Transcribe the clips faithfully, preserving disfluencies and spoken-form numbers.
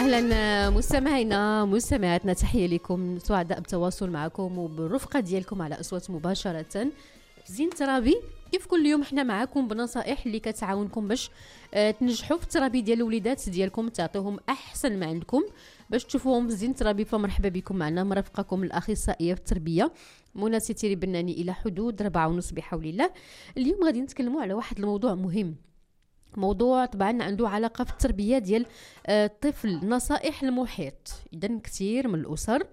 اهلا مستمعينا مستمعاتنا، تحيه لكم، سعداء بالتواصل معكم وبالرفقه ديالكم على اصوات مباشره. زين ترابي كيف كل يوم احنا معاكم بنصائح اللي كتعاونكم باش اه تنجحوا في الترابي ديال الوليدات ديالكم، تعطيوهم احسن ما عندكم باش تشوفوهم في زين ترابي. فمرحبا بكم معنا مرافقكم الاخصائيه في التربيه منى سيتيري بناني الى حدود ربعة ونص بحول الله. اليوم غادي نتكلموا على واحد الموضوع مهم، موضوع طبعا عنده علاقه في التربيه ديال الطفل، نصائح المحيط. اذا كثير من الاسر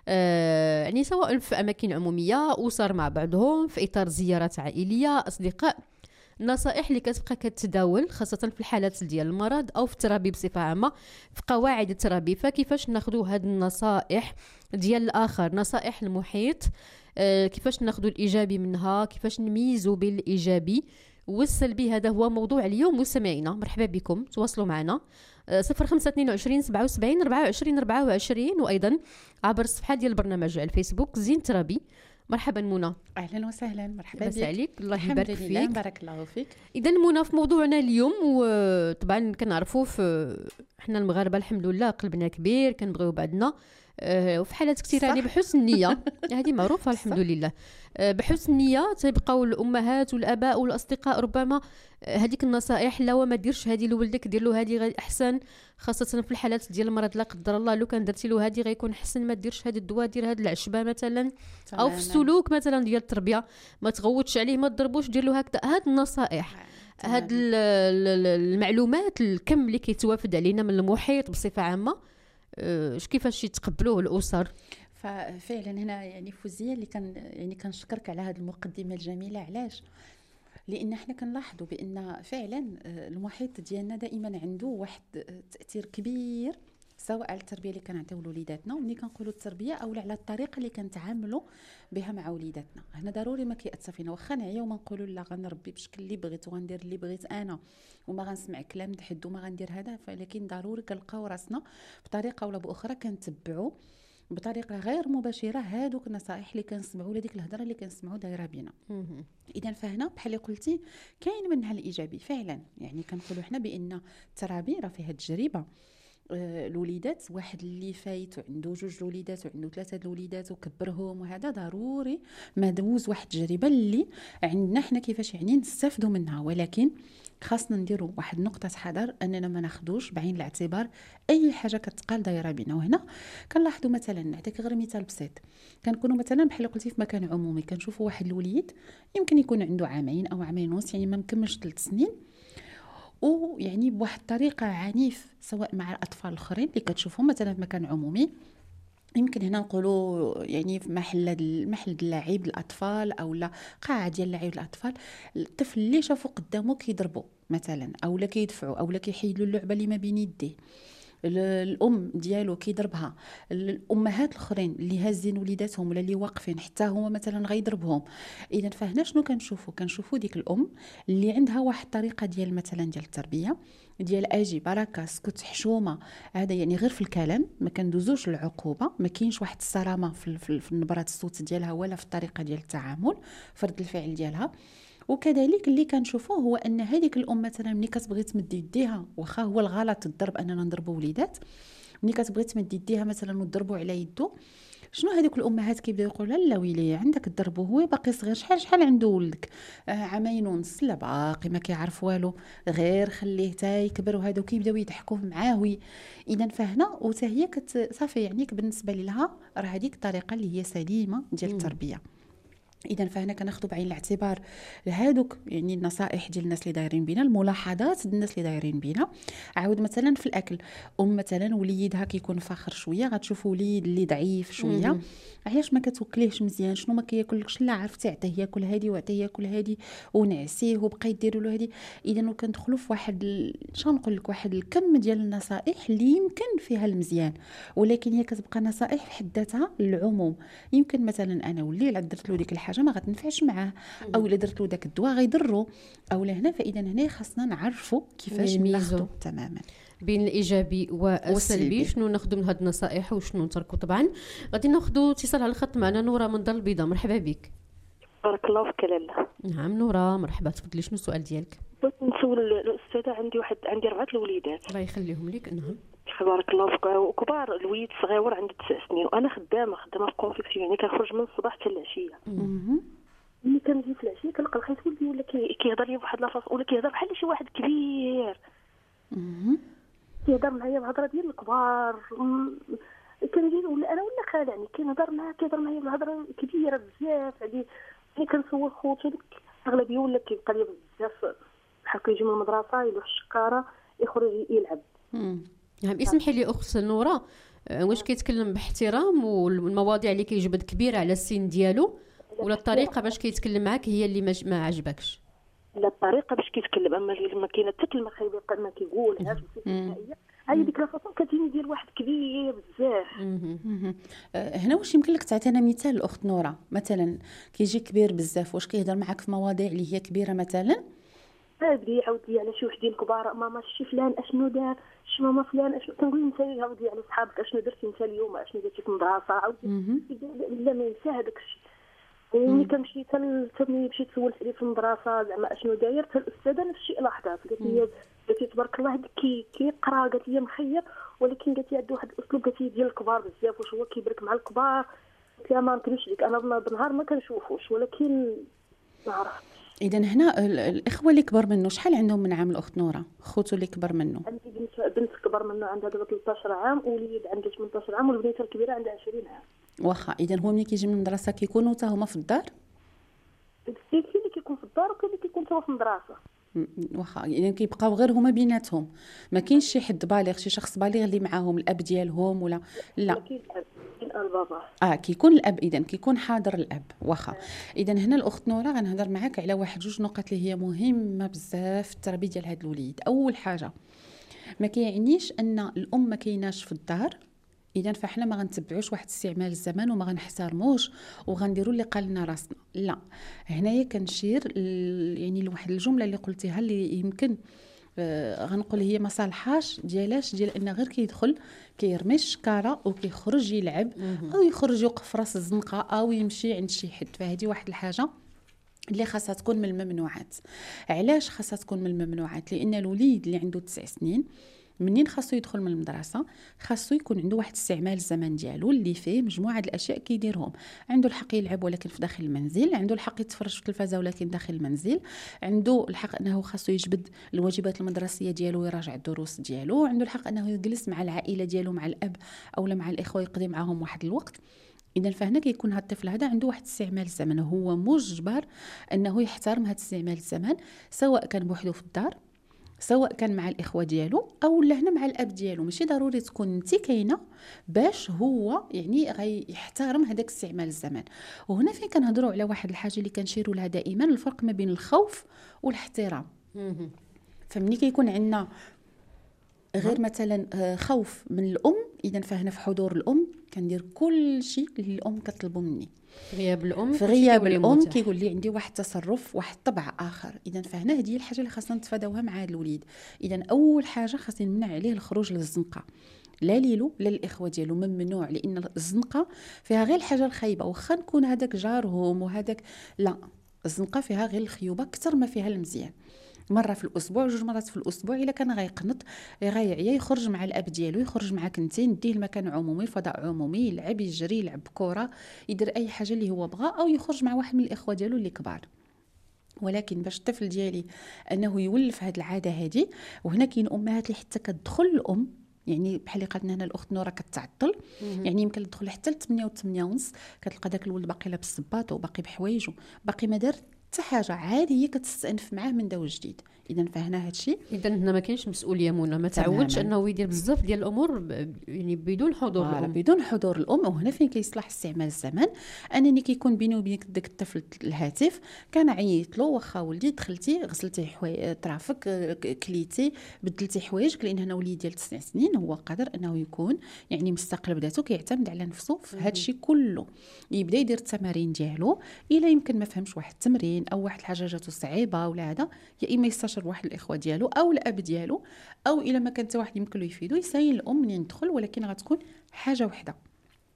آه يعني سواء في اماكن عموميه، اسر مع بعضهم، في اطار زيارات عائليه، اصدقاء، نصائح اللي كتبقى كتداول خاصه في الحالات ديال المرض او في الترابي بصفه عامه، في قواعد الترابي. فكيفاش ناخذوا هذه النصائح ديال الاخر، نصائح المحيط، آه كيفاش ناخذوا الايجابي منها، كيفاش نميزوا بين الايجابي والسلبي. هذا هو موضوع اليوم مستمعينا، مرحبا بكم، تواصلوا معنا صفر خمسة اثنين وعشرين سبعة وسبعين أربعة وعشرين أربعة وعشرين، وأيضا عبر الصفحة ديال البرنامج على الفيسبوك زين ترابي. مرحبا منى. اهلا وسهلا، مرحبا بك. عليك، الله يبارك فيك. بارك الله فيك. اذا منى، في موضوعنا اليوم، وطبعا كنعرفوا في احنا المغاربه الحمد لله قلبنا كبير، كنبغيو بعضنا، وفي حالات كثيره يعني بحسن النيه هذه معروفه الحمد لله، بحسن النيه تيبقاو الامهات والاباء والاصدقاء ربما هذيك النصائح، لا وما ديرش هذه لولدك، دير له هذه احسن، خاصه في الحالات ديال المرض لا قدر الله. لو كان درتي له هذه غيكون احسن، ما ديرش هذا الدواء، دير هذه العشبه مثلا. او في السلوك مثلا ديال التربيه، ما تغوتش عليه، ما تضربوش، دير له هكذا. هاد النصائح، هاد المعلومات، الكم اللي كيتوافد علينا من المحيط بصفه عامه، اش كيفاش يتقبلوه الاسر؟ ففعلا هنا يعني فوزيه اللي كان يعني كنشكرك على هذه المقدمه الجميله. علاش؟ لان احنا كنلاحظوا بان فعلا المحيط ديالنا دائما عنده واحد تاثير كبير، سواء على التربيه اللي كنعطيو لوليداتنا، وملي كنقولوا التربيه اولا على الطريقه اللي كنتعاملوا بها مع وليداتنا. هنا ضروري ما كيأثر فينا، واخا نعيا وما نقولوا لا غنربي بشكل اللي بغيت وغندير اللي بغيت انا وما غنسمع كلام حد وما غندير هذا، ولكن ضروري كنلقاو راسنا بطريقه ولا باخرى كنتبعوا بطريقه غير مباشره هادوك النصائح اللي كنسمعوا ولا ديك الهضره اللي كنسمعوا دايره بينا. اذا فهنا بحال اللي قلتي كاين منها الايجابي فعلا. يعني كنقولوا حنا بان الترابي راه فيها تجربه. الوليدات، واحد اللي فايت وعنده جوج الوليدات وعنده ثلاثه الوليدات وكبرهم، وهذا ضروري ما دوز واحد التجربه اللي عندنا حنا كيفاش يعني نستافدوا منها. ولكن خاصنا نديروا واحد نقطه حذر، اننا ما ناخذوش بعين الاعتبار اي حاجه كتقال دايره بينا. وهنا كنلاحظوا مثلا، نعطيك غير مثال بسيط، كنكونوا مثلا بحال قلتي في مكان عمومي، كنشوفوا واحد الوليد يمكن يكون عنده عامين او عامين ونص، يعني ما مكملش ثلاث سنين، ويعني بواحد الطريقه عنيف سواء مع الاطفال الاخرين اللي كتشوفهم مثلا في مكان عمومي. يمكن هنا نقولوا يعني في محل محل اللعب الاطفال او لا قاعه ديال لعب الاطفال، الطفل اللي شافوا قدامه كيضربوا مثلا او لا كيدفعوا او لا كيحيدوا اللعبه اللي ما بين يديه، الام ديالو كيضربها، الامهات الاخرين اللي هازين وليداتهم ولا اللي واقفين حتى هما مثلا غيضربهم. اذا فهنا شنو كنشوفوا؟ كنشوفوا ديك الام اللي عندها واحد الطريقه ديال مثلا ديال التربيه ديال اجي بركه سكت حشومه، هذا يعني غير في الكلام، ما كندوزوش العقوبه، ما كاينش واحد الصرامه في, في, في نبره الصوت ديالها ولا في الطريقه ديال التعامل، فرد الفعل ديالها. وكذلك اللي كنشوفوه هو ان هذيك الام مثلا ملي كتبغي تمد يديها، واخا هو الغلط الضرب اننا نضربوا وليدات، ملي كتبغي تمد يديها مثلا وتضربوا على يده، شنو هذوك الامهات كيبداو يقولوا لا ويلي عندك تضربوا، هو باقي صغير، شحال شحال عنده ولدك؟ آه عامين ونص، لا باقي ما كيعرف والو، غير خليه حتى يكبر. وهذا كيبداو يضحكوا معاه. اذا فهنا وتا هي صافي يعني بالنسبه لها راه هذيك الطريقه اللي هي سليمه ديال التربيه. اذا فهنا كناخذوا بعين الاعتبار هادوك يعني النصائح ديال الناس اللي دايرين بينا، الملاحظات ديال الناس اللي دايرين بينا. عاود مثلا في الاكل، ام مثلا وليدها كيكون فاخر شويه، غتشوفوا وليد اللي ضعيف شويه، علاش ما كتوكليهش مزيان؟ شنو ما كياكلكش؟ لا عرفتي عطيه ياكل هادي وعطيه ياكل هادي ونعسيه وبقى ديروا له هادي. اذا كندخلوا في واحد ال... شنو نقول لك، واحد الكم ديال النصائح اللي يمكن فيها المزيان، ولكن هي كتبقى نصائح في حد ذاتها للعموم. يمكن مثلا انا ولي لا درت له ديك الحاجه ما غتنفعش معاه، او الا درت له داك الدواء غيضرو، او هنا. فاذا هنا خاصنا نعرفوا كيفاش ناخذوا تماما بين الايجابي والسلبي، شنو ناخذ من هاد النصائح وشنو نتركوا. طبعا غادي ناخذوا اتصال على الخط معنا نوره من دار البيضاء. مرحبا بك. بارك الله فيك لاله. نعم نوره، مرحبا، تفضلي، شنو السؤال ديالك؟ بغيت نسول الاستاذه، عندي واحد عندي اربعه الوليدات الله يخليهم لك. نعم. بارك الله فيك. وكبار الوليد صغير عنده تسع سنين وانا خدامه خدامه في كونفيكسيون، يعني كنخرج من الصباح حتى العشيه. ملي كنجي في العشيه كنلقى الخيط ولدي ولا كيهضر لي بواحد لافاص ولا كيهضر بحال شي واحد كبير، كيهضر معايا بهضره ديال الكبار. كنجي ولا انا ولا خال يعني كيهضر معايا كيهضر معايا بهضره كبيره بزاف. يعني ملي كنسول خوتو ديك اغلبيه ولا كيبقى لي بزاف بحال كيجي من المدرسه يلوح الشكاره يخرج يلعب. نعم اسمحي لي اخت نوره، واش كيتكلم باحترام والمواضيع اللي كيجبد كبيره على السن ديالو، ولا الطريقه باش كيتكلم معاك هي اللي ما عجبكش؟ لا الطريقه باش كيتكلم، اما لما كاينه حتى كلمه خايبه ما كيقولهاش هاي ديك الفاصون كتجيني ديال واحد كبير بزاف. هنا واش يمكن لك تعطينا مثال الاخت نوره؟ مثلا كيجي كبير بزاف، واش كيهضر معاك في مواضيع اللي هي كبيره مثلا؟ بدي يعاود لي على شي وحدين كبار، ماما شي فلان اشنو دار، شي ماما فلان اشنو، كنقول انت عاودي على صحابك اشنو درتي انت اليوم، اشنو درتي في المدرسه، عاودي لا ما ينسى هذاك الشيء. ملي كنمشي حتى ملي مشيت سولت عليه في المدرسه زعما اشنو داير، حتى الاستاذه نفس الشيء لاحظات، قالت لي قالت لي تبارك الله هذاك كي كيقرا، قالت لي مخير ولكن قالت لي عنده واحد الاسلوب قالت لي ديال الكبار بزاف، واش هو كيبرك مع الكبار؟ قلت لها ما نكذبش لك انا بالنهار ما كنشوفوش ولكن ما عرفت. اذا هنا الاخوه اللي كبر منه شحال عندهم من عام الاخت نوره؟ خوتو اللي كبر منه؟ عندي بنت بنت كبر منه عندها دابا ثلاثة عشر عام، ووليد عنده ثمانية عشر عام، والبنيته الكبيره عندها عشرين عام. واخا اذا هو ملي كيجي من المدرسه كيكونوا حتى هما في الدار؟ كاين اللي كيكون في الدار وكاين اللي كيكون حتى في المدرسه. واخا اذا يعني كيبقاو غير هما بيناتهم، ما كاينش شي حد بالغ، شي شخص بالغ اللي معاهم الاب ديالهم ولا لا؟ كاين البابا اه كيكون الاب، اذا كيكون حاضر الاب. واخا اذا هنا الاخت نوره غنهضر معاك على واحد جوج نقط اللي هي مهمه بزاف في التربيه ديال هاد الوليد. اول حاجه ما كيعنيش ان الام ما كايناش في الدار اذا فاحنا ما غنتبعوش واحد استعمال الزمان وما غنحترموش وغنديروا اللي قال لنا راسنا، لا. هنايا كنشير يعني لواحد الجمله اللي قلتيها اللي يمكن آه غنقول هي ما صالحاش ديالاش، ديال ان غير كيدخل كيرمي الشكاره وكيخرج يلعب او يخرج يوقف في راس الزنقه او يمشي عند شي حد. فهذه واحد الحاجه اللي خاصها تكون من الممنوعات. علاش خاصها تكون من الممنوعات؟ لان الوليد اللي عنده تسع سنين منين خاصو يدخل من المدرسه خاصو يكون عنده واحد استعمال الزمن ديالو اللي فيه مجموعه الاشياء كيديرهم. عنده الحق يلعب ولكن في داخل المنزل، عنده الحق يتفرج في التلفازه ولكن داخل المنزل، عنده الحق انه خاصو يجبد الواجبات المدرسيه ديالو ويراجع الدروس ديالو، عنده الحق انه يجلس مع العائله ديالو مع الاب او مع الاخوه يقضي معهم واحد الوقت. اذا فهنا كيكون هذا الطفل هذا عنده واحد استعمال الزمن، هو مجبر انه يحترم هذا استعمال الزمن سواء كان بوحده في الدار سواء كان مع الاخوه ديالو او هنا مع الاب ديالو. ماشي ضروري تكون انت كاينه باش هو يعني غيحترم هذاك استعمال الزمان. وهنا فين كنهضروا على واحد الحاجه اللي كنشيروا لها دائما، الفرق ما بين الخوف والاحترام. فمني كيكون عندنا غير مثلا خوف من الام، اذا فهنا في حضور الام كندير كل شيء اللي الام كتطلبه مني. في غياب الام في غياب الام كيقول لي عندي واحد التصرف واحد الطبع اخر. اذا فهنا هذه الحاجه اللي خاصنا نتفاداوها مع هذا الوليد. اذا اول حاجه خاصني نمنع عليه الخروج للزنقه، لا ليلو لا الاخوه ديالو، ممنوع. لان الزنقه فيها غير الحاجه الخايبه، واخا نكون هذاك جارهم وهذاك، لا، الزنقه فيها غير الخيوبه اكثر ما فيها المزيان. مره في الاسبوع جوج مرات في الاسبوع الا كان غيقنط غيعيا يخرج مع الاب ديالو، يخرج معك انت، نديه لمكان عمومي فضاء عمومي، يلعب يجري يلعب كره يدير اي حاجه اللي هو بغى، او يخرج مع واحد من الاخوه ديالو اللي كبار. ولكن باش الطفل ديالي انه يولف هذه العاده هذه، وهنا كاين امهات اللي حتى كتدخل الام يعني بحال اللي قالت لنا هنا الاخت نوره كتعطل، يعني يمكن تدخل حتى ل ثمانية و8 ونص كتلقى داك الولد باقي لابس الصباط وباقي بحوايجه باقي ما دار حتى حاجه، عادي هي كتستأنف معاه من داو جديد. اذا فهنا هادشي، اذا هنا ما كاينش مسؤوليه منى، ما تعودش انه يدير بزاف ديال الامور يعني بدون حضور الام، بدون حضور الام. وهنا فين كيصلح استعمال الزمان، انني كيكون بيني وبينك داك الطفل الهاتف كان عيط له، واخا ولدي دخلتي غسلتي حوايج طرافك كليتي بدلتي حوايجك، لان هنا وليد ديال تسع سنين هو قادر انه يكون يعني مستقل بذاته، كيعتمد على نفسه في هادشي كله. يبدا يدير التمارين ديالو، الا يمكن ما فهمش واحد التمرين او واحد الحاجه جاتو صعيبه ولا هذا، يا اما يستشير واحد الاخوه ديالو او الاب ديالو، او الا ما كان حتى واحد يمكن له يفيدو يسايل الام منين ندخل، ولكن غتكون حاجه وحده.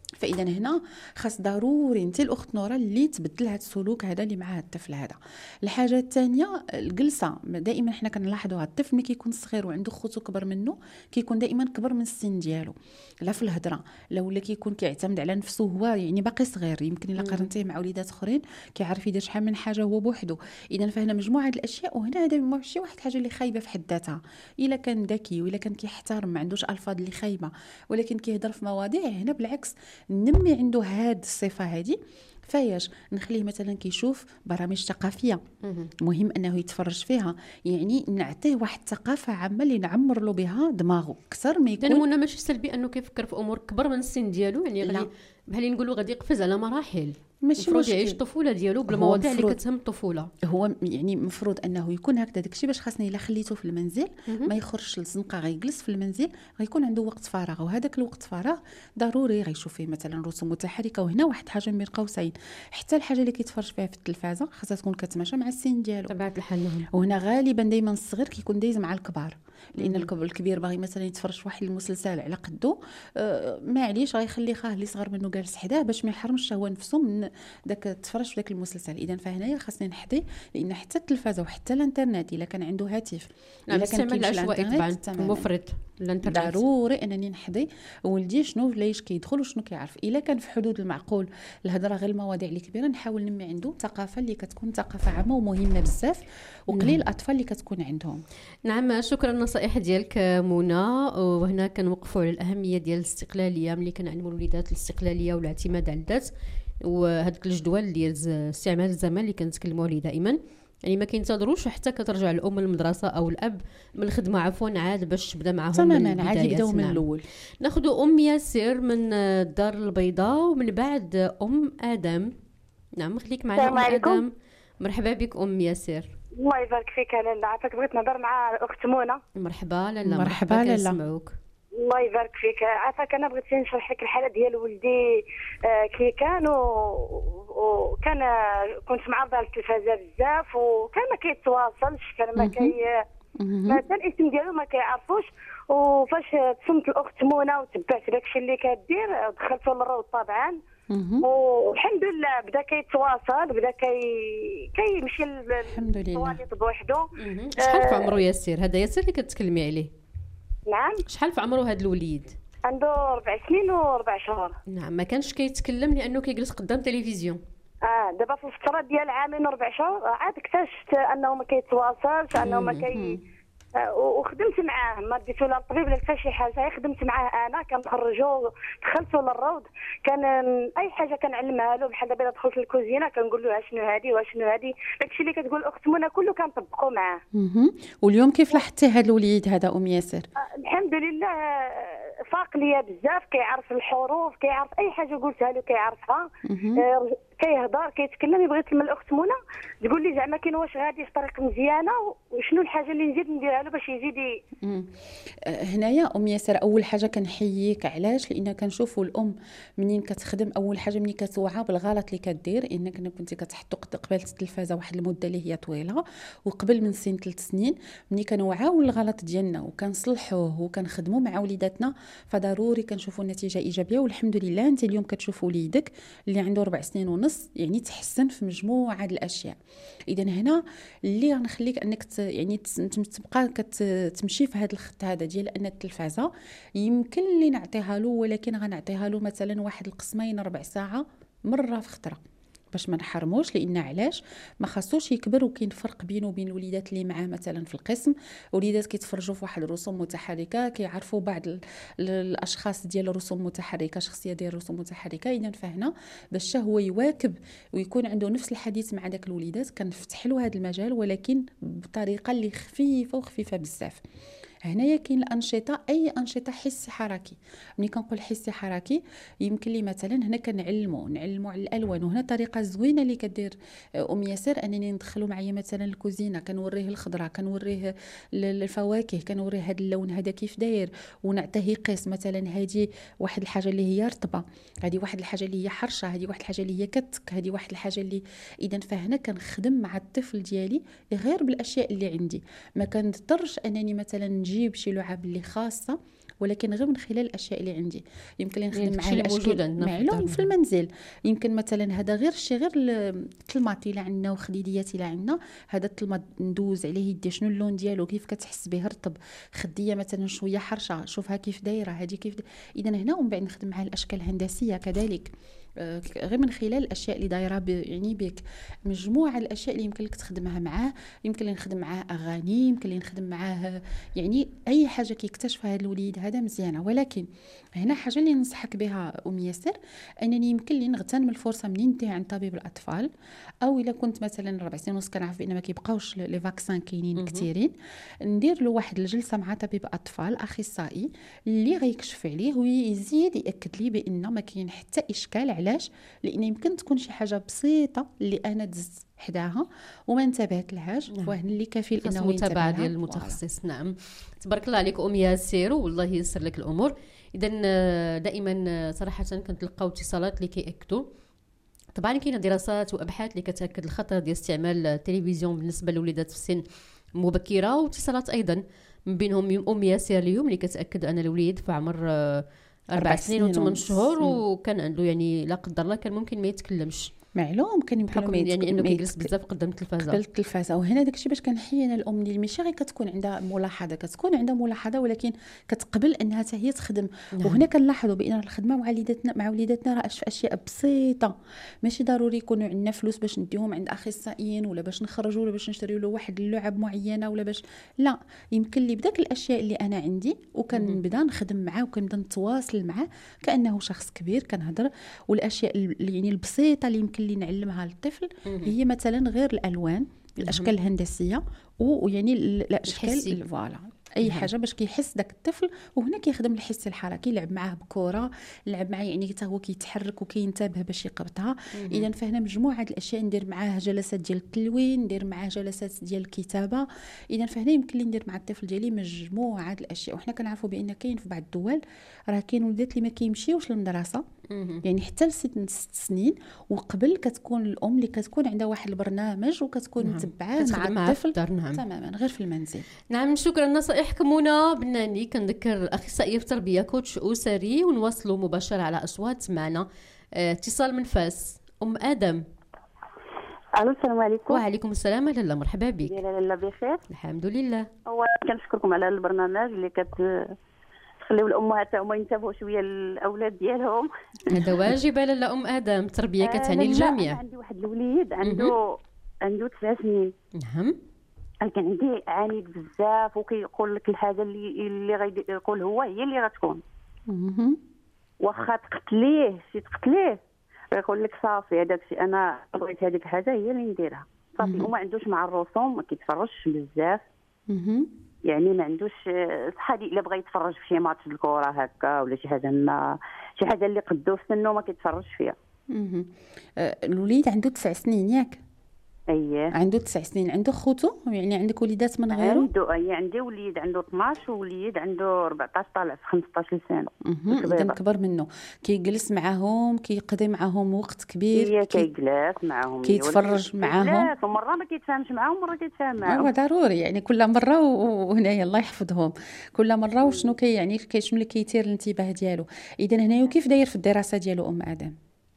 فاذا هنا خاص ضروري انت الاخت نورا اللي تبدل هذا السلوك هذا اللي مع هذا الطفل هذا. الحاجه الثانيه الجلسه، دائما حنا كنلاحظوا هذا الطفل ملي كيكون صغير وعنده خوتو كبر منه كيكون دائما كبر من السن ديالو، لا في الهضره لا ولا كيكون كيعتمد على نفسه هو يعني باقي صغير، يمكن الا قارنتيه مع وليدات اخرين كيعرف يدير شحال من حاجه هو بوحده. اذا فهنا مجموعه الاشياء، وهنا هذا ماشي واحد الحاجه اللي خايبه في حد ذاتها، الا كان ذكي والا كان كيحترم ما عندوش الفاظ اللي خايبه ولكن كيهضر في مواضيع، هنا بالعكس نمي عنده هاد الصفه هذه. فايش نخليه مثلا كيشوف برامج ثقافيه مهم انه يتفرج فيها، يعني نعطيه واحد الثقافه عامه اللي نعمر له بها دماغه اكثر ما يكون. يعني ماشي سلبي انه كيفكر في امور كبر من السن ديالو، يعني غادي بحال نقولوا غادي يقفز على مراحل، ماشي مفروض يعيش الطفوله ديالو بالمواضيع اللي كتهم الطفوله. هو يعني مفروض انه يكون هكذا. داكشي باش خاصني الا خليته في المنزل ما يخرجش للزنقه، غيجلس في المنزل غيكون عنده وقت فراغ، وهذاك الوقت فراغ ضروري غيشوف فيه مثلا رسوم متحركه. وهنا واحد حاجه بين قوسين، حتى الحاجه اللي كيتفرج فيها في التلفازه خاصها تكون كتماشى مع السن ديالو طبيعه الحال. وهنا غالبا دائما الصغير كيكون دايز مع الكبار، لان الكبير باغي مثلا يتفرج في واحد المسلسل على قدو، آه ما عليش غيخلي خاه اللي صغر منه جالس حداه باش ما يحرمش هو نفسه من داك تفرج في داك المسلسل. اذا فهنايا خاصني نحدي، لان حتى التلفازه وحتى الانترنت الا كان عنده هاتف الا كان كيمشي الانترنت مفرط الانترنت ضروري انني نحدي ولدي شنو ليش كيدخل وشنو كيعرف. الا كان في حدود المعقول الهضره غير المواضيع اللي كبيره، نحاول نمي عنده ثقافه اللي كتكون ثقافه عامه ومهمه بزاف، وقليل الاطفال اللي كتكون عندهم. نعم شكرا النصائح ديالك منى. وهنا كنوقفوا على الاهميه ديال الاستقلاليه ملي كنعلموا الوليدات الاستقلاليه والاعتماد على الذات، وهذاك الجدول ديال استعمال الزمان اللي كنتكلموا عليه دائما، يعني ما كينتظروش حتى كترجع الام للمدرسه او الاب من الخدمه عفوا عاد باش تبدا معهم تماما، عاد يبداو من الاول. ناخذوا ام ياسر من الدار البيضاء ومن بعد ام ادم. نعم خليك معنا ام ادم. مرحبا بك ام ياسر. الله يبارك فيك لاله. عافاك بغيت نهضر مع الاخت منى. مرحبا لاله. مرحبا لاله كنسمعوك. الله يبارك فيك. عافاك انا بغيت نشرح لك الحاله ديال ولدي آه كي كان وكان كنت معرضه للتلفازه بزاف وكان ما كيتواصلش، كان ما كي مثلا الاسم ديالو ما كيعرفوش. وفاش تصمت الاخت منى وتبعت داكشي اللي كدير دخلته للروض طبعا، والحمد لله بدا كيتواصل، بدا كي كيمشي الحمد لله بوحدو. شحال في عمره ياسر؟ هذا ياسر اللي كتكلمي عليه؟ نعم. شحال في عمره هذا الوليد؟ عنده ربع سنين وربع شهور. نعم. ما كانش كيتكلم لانه كيجلس قدام تلفزيون؟ اه دابا في الفتره ديال عامين وربع شهور عاد اكتشفت انه ما كيتواصلش، انه ما كي آه وخدمت معاه، ما ديتو لا الطبيب لا حتى شي حاجه، خدمت معاه انا كنخرجو دخلته للروض، كان اي حاجه كنعلمها له بحال دابا دخلت للكوزينه كنقول له شنو هذه وشنو هذه، داكشي اللي كتقول الاخت منى كله كنطبقوا معاه. واليوم كيف لاحظتي هذا الوليد هذا ام ياسر؟ آه الحمد لله فاق ليا بزاف، كيعرف الحروف، كيعرف اي حاجه قلتها له كيعرفها، آه كيهضر كيتكلم. بغيت من الاخت منى تقول لي زعما كاين واش غادي في طريق مزيانه وشنو الحاجه اللي نزيد نديرها له باش يزيد. هنايا ام ياسر اول حاجه كنحييك، علاش؟ لان كنشوفوا الام منين كتخدم اول حاجه منين كتوعى بالغلط اللي كدير، انك كنتي كتحطو قبل التلفازه واحد المده اللي هي طويله وقبل من سن ثلاث سنين، منين كنوعاو الغلط ديالنا وكنصلحوه وكنخدموا مع وليداتنا فضروري كنشوفوا النتيجه ايجابيه. والحمد لله انت اليوم كتشوف وليدك اللي عنده ربع سنين ونص يعني تحسن في مجموعه الاشياء. اذا هنا اللي غنخليك انك ت... يعني تبقى كتمشي في هذا الخط هذا ديال ان التلفازه يمكن اللي نعطيها له، ولكن غنعطيها له مثلا واحد القسمين ربع ساعه مره في خطره باش ما نحرموش. لان علاش ما خاصوش يكبر وكاين فرق بينه وبين الوليدات اللي معاه مثلا في القسم، وليدات كيتفرجوا في واحد الرسوم متحركه كيعرفوا بعض الاشخاص ديال الرسوم متحركه، شخصيه ديال الرسوم متحركه. اذا فهنا باش هو يواكب ويكون عنده نفس الحديث مع داك الوليدات كنفتح له هذا المجال، ولكن بطريقه اللي خفيفه وخفيفه بزاف. هنايا كاين الانشطه، اي انشطه حسي حركي. ملي كنقول حسي حركي يمكن لي مثلا هنا كنعلموا نعلموا على الالوان، وهنا طريقه زوينه اللي كدير ام ياسر انني ندخلوا معايا مثلا الكوزينه كنوريه الخضره، كنوريه الفواكه، كنوريه هذا اللون هذا كيف داير، ونعطيه يقيس مثلا هذه واحد الحاجه اللي هي رطبه، هذه واحد الحاجه اللي هي حرشه، هذه واحد الحاجه اللي هي كتك، هذه واحد الحاجه اللي. اذا فهنا كنخدم مع الطفل ديالي غير بالاشياء اللي عندي، ما كنضطرش انني مثلا نجيب شي لعب اللي خاصه ولكن غير من خلال الاشياء اللي عندي. يمكن لي نخدم معاه الاشكال معلوم في المنزل. يمكن مثلا هذا غير الشيء، غير الطلماط اللي عندنا وخديديات اللي عندنا، هذا الطلماط ندوز عليه يدي شنو اللون ديالو، كيف كتحس به رطب، خديه مثلا شويه حرشه، شوفها كيف دايره، هذه كيف. اذا هنا ومن بعد نخدم مع الاشكال الهندسيه كذلك، غير من خلال الاشياء اللي دايره يعني بك. مجموعه الاشياء اللي يمكن لك تخدمها معاه، يمكن لي نخدم معاه اغاني، يمكن لي نخدم معاه يعني اي حاجه كيكتشفها هذا الوليد هذا مزيانه. ولكن هنا حاجه اللي ننصحك بها ام ياسر، انني يمكن لي نغتنم الفرصه منين ننتهي عند طبيب الاطفال، او الا كنت مثلا ربع سنين ونص كنعرف بان ما كيبقاوش لي فاكسان كاينين كثيرين، ندير له واحد الجلسه مع طبيب اطفال اخصائي اللي غيكشف عليه ويزيد ياكد لي بان ما كاين حتى اشكال. علاش؟ لان يمكن تكون شي حاجه بسيطه اللي انا دزت حداها وما انتبهت لهاش، نعم. وهنا اللي كفيل انه متابعه ديال المتخصص. نعم، تبارك الله عليك ام ياسر، والله ييسر لك الامور. اذا دائما صراحه كنتلقاو اتصالات اللي كياكدوا. طبعا كاينه دراسات وابحاث اللي كتاكد الخطر ديال استعمال التلفزيون بالنسبه للوليدات في السن مبكره، واتصالات ايضا من بينهم ام ياسر اليوم اللي كتاكد ان الوليد في عمر أربع سنين وثمان شهور وكان عنده يعني لا قدر الله كان ممكن ما يتكلمش. معلوم كان يمكن يعني انه كيجلس بزاف قدام التلفازه قدام التلفازه. وهنا داكشي باش كنحيي انا الام اللي ماشي غير كتكون عندها ملاحظه، كتكون عندها ملاحظه ولكن كتقبل انها حتى هي تخدم. نعم. وهنا كنلاحظوا بان الخدمه مع وليداتنا مع وليداتنا راه في اشياء بسيطه، ماشي ضروري يكونوا عندنا فلوس باش نديهم عند اخصائيين ولا باش نخرجوا ولا باش نشريو له واحد اللعب معينه ولا باش لا. يمكن لي بداك الاشياء اللي انا عندي وكنبدا نخدم معاه وكنبدا نتواصل معاه كانه شخص كبير كنهضر. والاشياء يعني البسيطه اللي يمكن لي نعلمها للطفل هي مثلا غير الالوان، الاشكال الهندسيه ويعني الاشكال فوالا اي حاجه باش كيحس داك الطفل. وهنا كيخدم الحس الحركي، يلعب معاه بكره، يلعب معاه يعني حتى هو كيتحرك وكينتبه باش يقبطها. اذا فهنا مجموعه الاشياء، ندير معاه جلسات ديال التلوين، ندير معاه جلسات ديال الكتابه. اذا فهنا يمكن لي ندير مع الطفل ديالي مجموعه الاشياء. وحنا كنعرفوا بان كاين في بعض الدول راه كاين وليدات اللي ما كيمشيوش للمدرسه يعني حتى لست ست سنين، وقبل كتكون الام اللي كتكون عندها واحد البرنامج وكتكون نعم. متبعاه مع الطفل. نعم. تماما غير في المنزل. نعم، شكرا نصائحكم. منى بناني كنذكر الاخصائيه في التربيه كوتش اسري، ونواصلوا مباشره على اصوات معنا. اه اتصال من فاس. ام ادم. الو السلام عليكم. وعليكم السلام. لاله مرحبا بك. لاله بخير الحمد لله. هو كنشكركم على البرنامج اللي كت خليو الامهات هما ينتبهوا شويه الاولاد ديالهم. هذا واجب لاله ام ادم، التربيه كتعني الجميع. انا عندي واحد الوليد عنده عنده تسع سنين. نعم. كان عندي عنيد بزاف وكيقول لك الحاجه اللي اللي غيقول هو هي اللي غتكون. واخا تقتليه شي تقتليه يقول لك صافي هذاك الشيء انا بغيت هذيك الحاجه هي اللي نديرها صافي. وما عندوش مع الرسوم، ما كيتفرجش بزاف. يعني ما عندوش صحادي الا بغى يتفرج في شي ماتش الكره هكا ولا شي حاجه ما شي حاجه اللي قدو في سنو ما كيتفرجش فيها. اها الوليد عنده تسع سنين ياك؟ اييه عنده تسع سنين. عنده خوتو يعني عندك وليدات من غيره؟ عنده اي عندي وليد عنده اثناش ووليد عنده أربعطاش طالع في خمسطاش سنه. اذا كبر منه. كيجلس معاهم، كيقضي معاهم وقت كبير. هي كيجلس معاهم، كيتفرج معاهم. ومره ما كيتفاهمش معاهم ومره كيتفاهم معاهم. ايوا ضروري يعني كل مره وهنايا الله يحفظهم كل مره وشنو كي يعني شنو اللي كيثير الانتباه ديالو. اذا هنايا وكيف داير في الدراسه ديالو ام ادم؟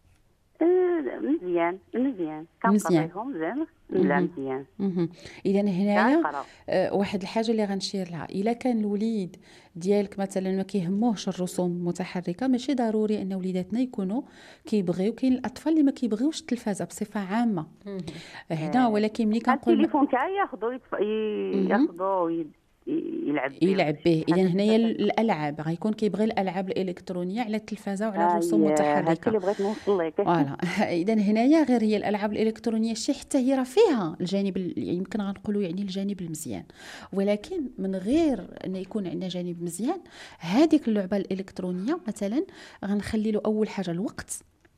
مزيان مزيان كنقريهم زين. لا مزيان. اذا هنايا آه واحد الحاجه اللي غنشير لها، الا كان الوليد ديالك مثلا ما كيهموهش الرسوم المتحركه، ماشي ضروري ان وليداتنا يكونوا كيبغيو. كاين الاطفال اللي ما كيبغيوش التلفازه بصفه عامه هنا، ولكن ملي كنقول التليفون تاعي ياخذوا ياخذوا يلعب به يلعب به. اذا هنايا الالعاب غيكون كيبغي الالعاب الالكترونيه على التلفازه وعلى الرسوم المتحركه. هذا اللي بغيت نوصل لك. فوالا اذا هنايا غير هي الالعاب الالكترونيه شي حتى هي راه فيها الجانب يمكن غنقولوا يعني الجانب المزيان، ولكن من غير ان يكون عندنا جانب مزيان. هذيك اللعبه الالكترونيه مثلا غنخلي له اول حاجه الوقت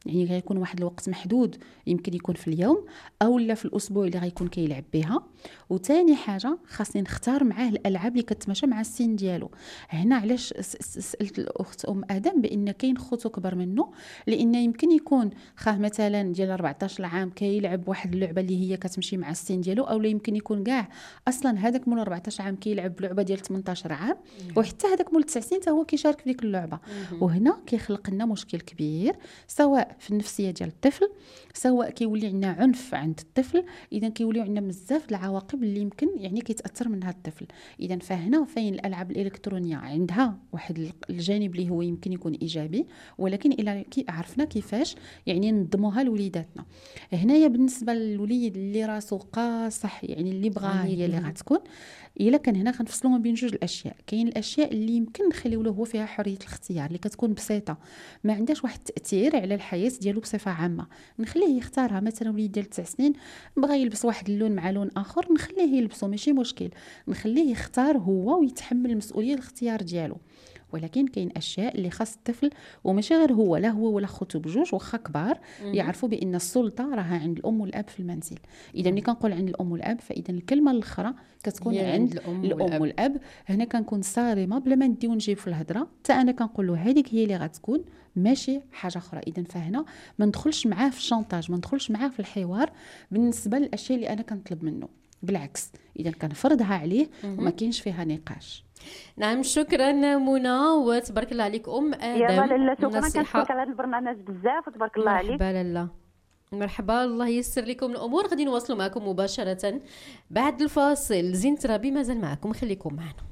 يعني غيكون واحد الوقت محدود، يمكن يكون في اليوم او لا في الاسبوع اللي غيكون كيلعب بها. وثاني حاجه خاصني نختار معاه الالعاب اللي كتماشى مع السن ديالو. هنا علاش سالت الاخت ام ادم بان كاين خوتو كبر منه، لان يمكن يكون خاه مثلا ديال أربعطاش عام كيلعب واحد اللعبه اللي هي كتمشي مع السن ديالو، او لا يمكن يكون كاع اصلا هذاك مول أربعطاش عام كيلعب لعبه ديال ثمنطاش عام، وحتى هذاك مول تسع سنين حتى هو كيشارك في ديك اللعبه. وهنا كيخلق لنا مشكل كبير، سواء في النفسيه ديال الطفل، سواء كيولي عندنا عنف عند الطفل، اذا كيوليو عندنا بزاف العواقب اللي يمكن يعني كيتاثر منها الطفل. اذا فهنا فين الالعاب الالكترونيه عندها واحد الجانب اللي هو يمكن يكون ايجابي، ولكن الى كي عرفنا كيفاش يعني نضموها لوليداتنا. هنايا بالنسبه للوليد اللي راسو قاصح، يعني اللي بغاها هي اللي غتكون، الا كان هنا غنفصلوا ما بين جوج الاشياء. كاين الاشياء اللي يمكن نخليو له هو فيها حريه الاختيار، اللي كتكون بسيطه ما عندهاش واحد التاثير على الحياه ديالو بصفه عامه، نخليه يختارها. مثلا وليد ديال تسع سنين بغى يلبس واحد اللون مع لون اخر، نخليه يلبسه ماشي مشكل، نخليه يختار هو ويتحمل المسؤوليه الاختيار ديالو. ولكن كاين اشياء اللي خاص الطفل، وماشي غير هو، لا هو ولا خوتو بجوج واخا كبار، يعرفوا بان السلطه راها عند الام والاب في المنزل. اذا ملي كنقول عند الام والاب، فاذا الكلمه الاخرى كتكون عند الام, الأم والاب. والاب هنا كنكون صارمه بلا ما نديو نجيب في الهضره، حتى انا كنقول له هذيك هي اللي غتكون، ماشي حاجه اخرى. اذا فهنا ما ندخلش معاه في الشانطاج، ما ندخلش معاه في الحوار بالنسبه للاشياء اللي انا كنطلب منه، بالعكس اذا كنفرضها عليه وما كاينش فيها نقاش. نعم، شكرا منى، وتبارك الله عليك ام ادم. يا لاله شكرا، كنشكرك على هذا البرنامج بزاف وتبارك الله عليك. مرحبا لاله، مرحبا، الله ييسر لكم الامور. غادي نواصلوا معكم مباشره بعد الفاصل. زين ترابي مازال معكم، خليكم معنا.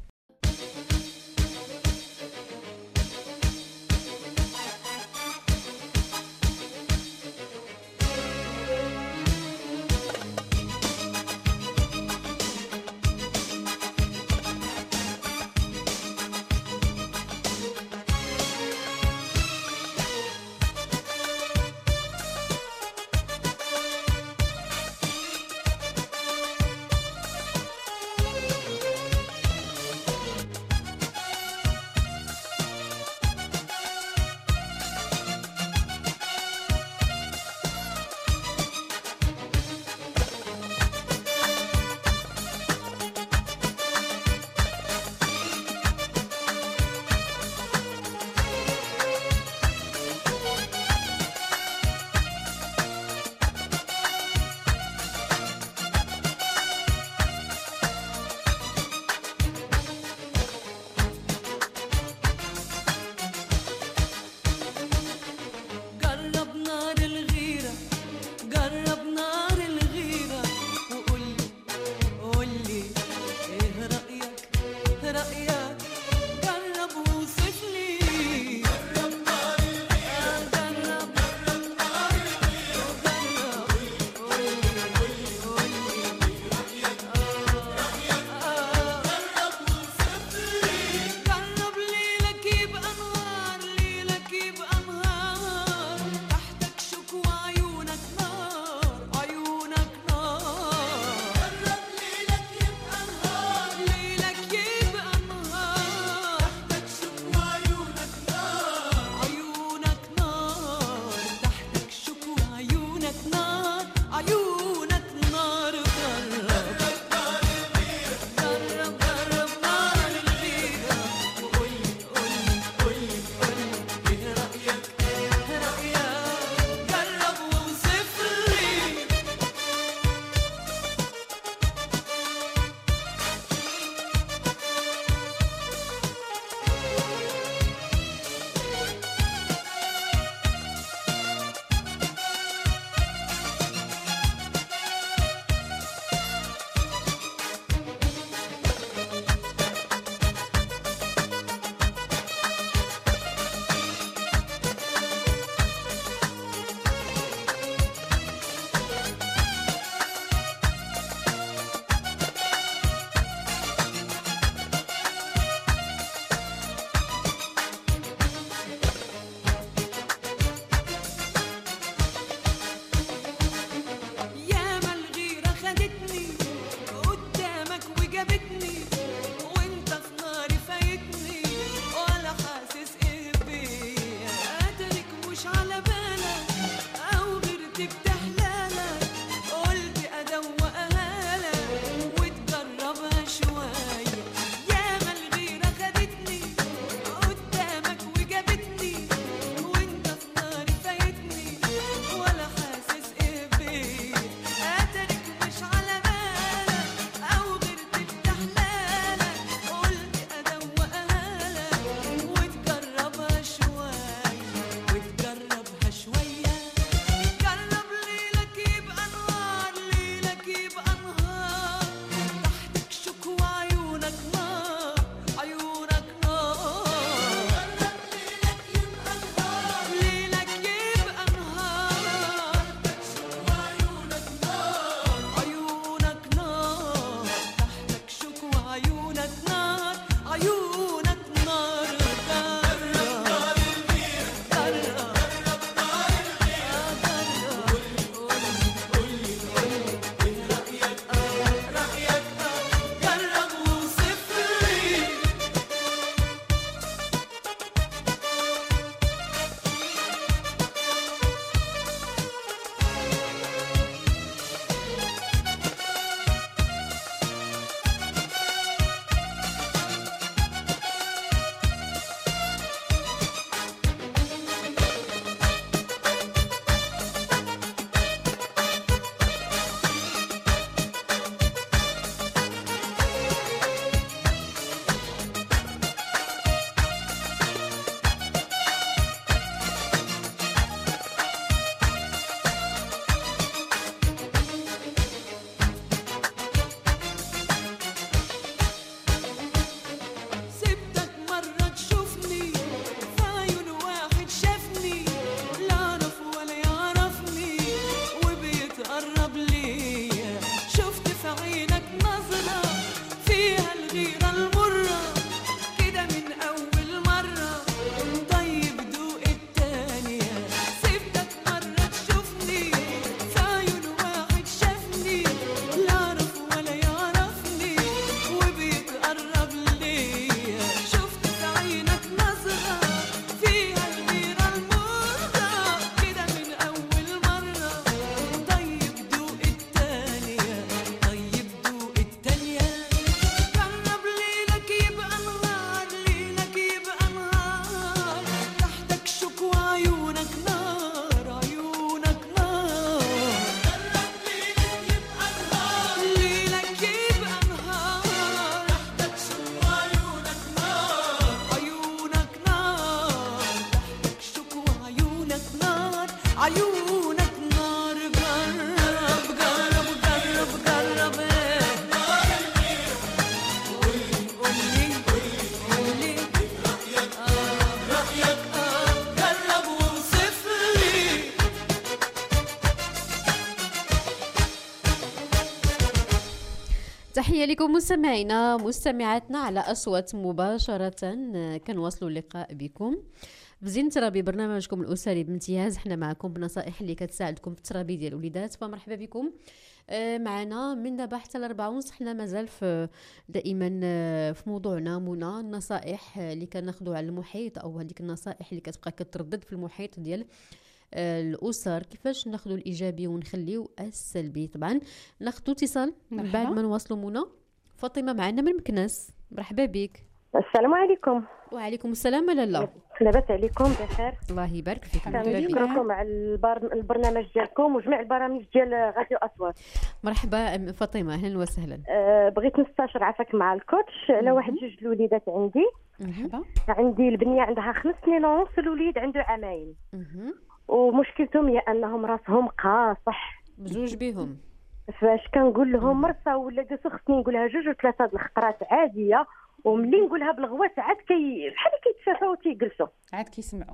عيونك نار قرب قرب قرب قرب قولي قولي رأيك قرب ووصف لي. تحية لكم مستمعينا مستمعاتنا على أصوات مباشرة. كنواصلوا اللقاء بكم بزين ترابي، برنامجكم الأسري بامتياز. حنا معكم بنصائح اللي كتساعدكم في الترابي ديال الوليدات. فمرحبا بكم معنا من دابا حتى لربعة ونص. حنا مازال في دائما في موضوعنا منى النصائح اللي كناخذوا على المحيط، او هذيك النصائح اللي كتبقى كتردد في المحيط ديال الاسر، كيفاش ناخذوا الايجابي ونخليو السلبي. طبعا ناخذوا اتصال من بعد ما نواصلوا. منى فاطمه معنا من مكناس، مرحبا بك. السلام عليكم. وعليكم السلام. لالا لاباس عليكم؟ بخير، الله يبارك فيك. كنشكركم على البر... البرنامج ديالكم وجميع البرامج ديال راديو اصوات. مرحبا فاطمه، اهلا وسهلا. أه بغيت نستشر عفاك مع الكوتش على واحد جوج الوليدات عندي. مرحبا. عندي البنيه عندها خمس سنين ونص، الوليد عنده عامين، ومشكلتهم هي انهم راسهم قاصح بزوج بهم. فاش كنقول لهم مرسى ولا دوسو خصني نقولها جوج وثلاثه د الخطرات عاديه، وملي نقولها بالغوات عاد كي بحال كيتشافاو وتيجلسوا عاد كيسمعوا.